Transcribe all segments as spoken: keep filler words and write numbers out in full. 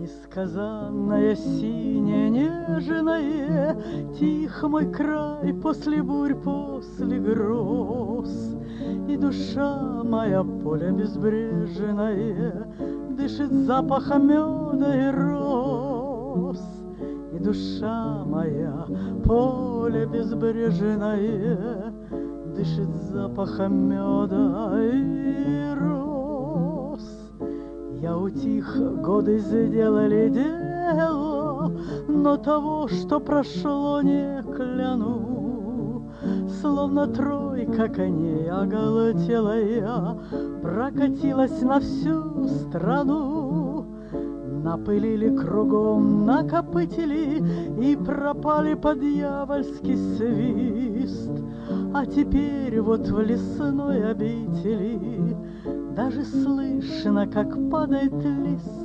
Несказанное, синее, нежное, тих мой край после бурь, после гроз. И душа моя, поле безбрежное, дышит запахом меда и роз. И душа моя, поле безбрежное, дышит запахом меда и роз. Я утих, годы сделали дело, но того, что прошло, не кляну. Словно тройка коней оголтелая прокатилась на всю страну. Напылили кругом, накопытили и пропали под дьявольский свист. А теперь вот в лесной обители даже слышно, как падает лист.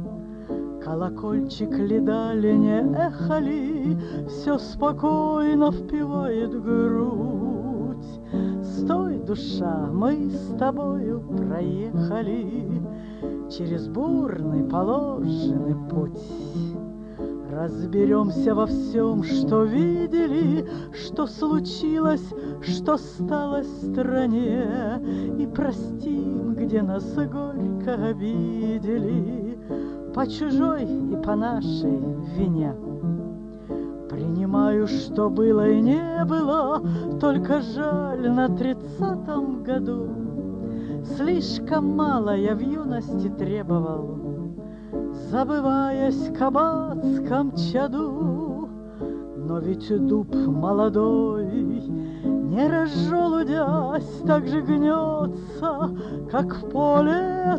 Колокольчик ли дали, не эхо ли, все спокойно впивает грудь. Стой, душа, мы с тобою проехали через бурный положенный путь. Разберемся во всем, что видели, что случилось, что стало в стране, и простим, где нас горько обидели, по чужой и по нашей вине. Принимаю, что было и не было, только жаль на тридцатом году. Слишком мало я в юности требовал, забываясь в кабацком чаду. Но ведь дуб молодой, не разжелудясь, так же гнется, как в поле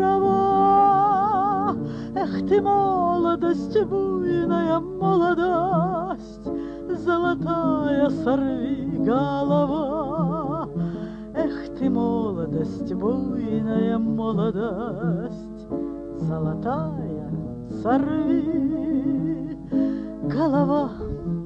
трава. Эх ты, молодость, буйная молодость, золотая сорви голова. Эх ты, молодость, буйная молодость, золотая сорви голова.